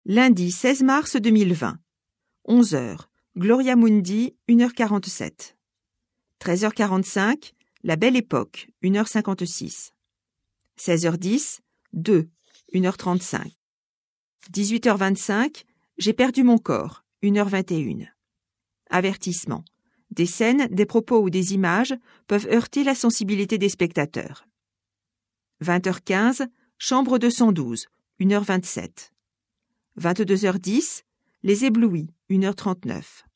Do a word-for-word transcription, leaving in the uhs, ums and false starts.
Lundi seize mars deux mille vingt. onze heures. Gloria Mundi, une heure quarante-sept. treize heures quarante-cinq. La Belle Époque, une heure cinquante-six. seize heures dix. deux. une heure trente-cinq. dix-huit heures vingt-cinq. J'ai perdu mon corps, une heure vingt et une. Avertissement. Des scènes, des propos ou des images peuvent heurter la sensibilité des spectateurs. vingt heures quinze. Chambre deux cent douze, une heure vingt-sept. vingt-deux heures dix. Les éblouis, une heure trente-neuf.